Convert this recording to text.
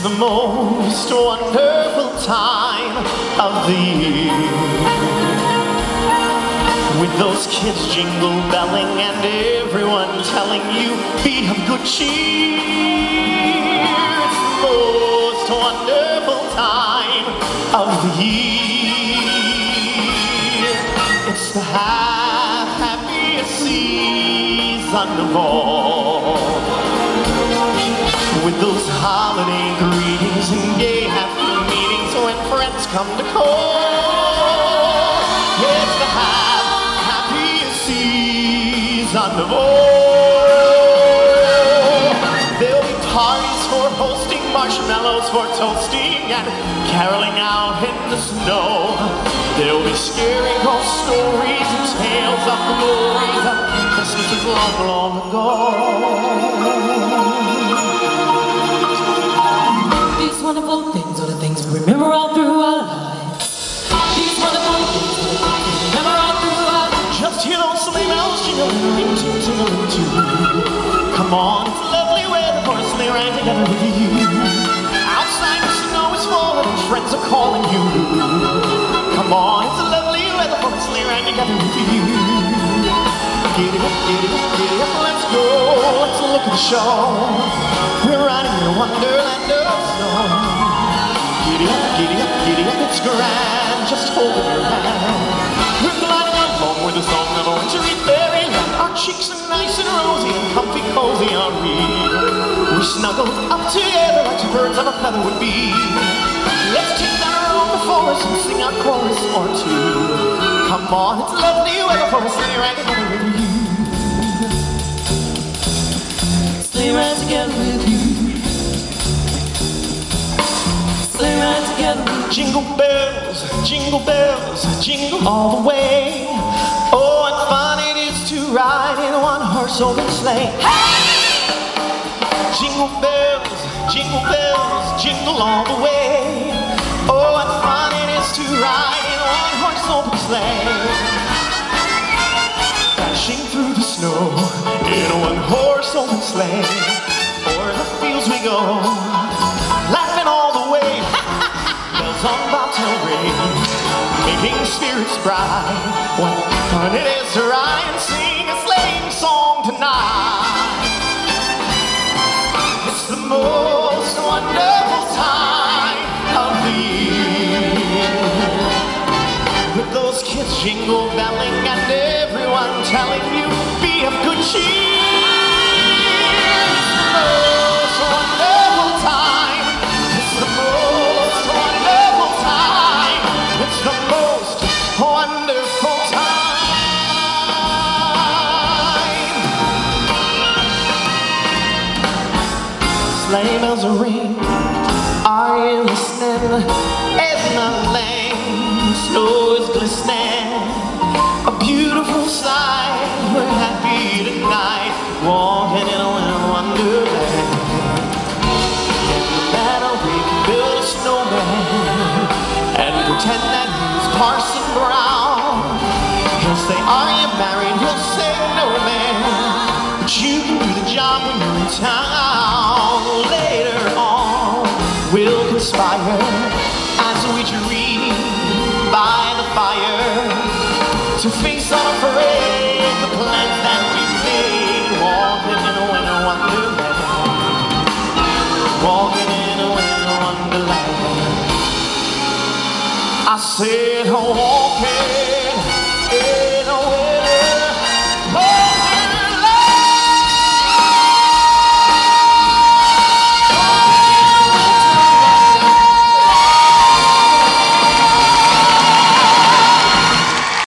the most wonderful time of the year, with those kids jingle belling and everyone telling you be of good cheer. It's the most wonderful time of the year. It's the happiest season of all, with those holiday greetings and gay happy meetings when friends come to call. It's the happiest season of all. There'll be parties for hosting, marshmallows for toasting, and caroling out in the snow. There'll be scary ghost stories and tales of glories of Christmases long, long ago. These wonderful things are the things we remember all through our lives. These wonderful things are the things we remember all through our lives. Just hear those sleigh bells jingling, jingling too. Come on, it's lovely weather for a sleigh ride together with you. Outside the snow is falling and friends are calling you. Come on, it's lovely weather for a sleigh ride together with you. Giddy up, let's go, let's look at the show. We're riding in a wonderland of snow. Giddy up, it's grand, just holding your hand. We're gliding along with the song of a wintry fairyland. Our cheeks are nice and rosy and comfy cozy are we. We're snuggled up together like two birds of a feather would be. Let's take that around before us and sing our chorus or two. Come on, it's lovely weather for a sleigh ride together with you. Sleigh ride together with you. Sleigh ride together with you. Jingle bells, jingle all the way. Oh, what fun it is to ride in a one-horse open sleigh. Hey! Jingle bells, jingle all the way. Oh, what fun it is to ride in a one-horse open sleigh. Dashing through the snow in a one-horse open sleigh. O'er the fields we go, laughing all the way. Bells on bobtail ring, making spirits bright. What fun it is to ride and sing a sleighing song tonight. It's the most wonderful time of the year, with those kids jingle belling and everyone telling you be of good cheer. It's the most wonderful time. It's the most wonderful time. It's the most wonderful time. Sleigh bells are ringing. Are you listening? Edna Lane, snow is glistening. A beautiful sight. We're happy tonight, walking in a winter wonderland. Get the banner, we can build a snowman and pretend that he's Parson Brown. He'll say, are you married? He'll say, no, man, but you can do the job when you're in town. Later on, we'll conspire as we dream by the fire to face unafraid the plans that we've made. Walking in a winter wonderland. Walking in a winter wonderland. I said walking in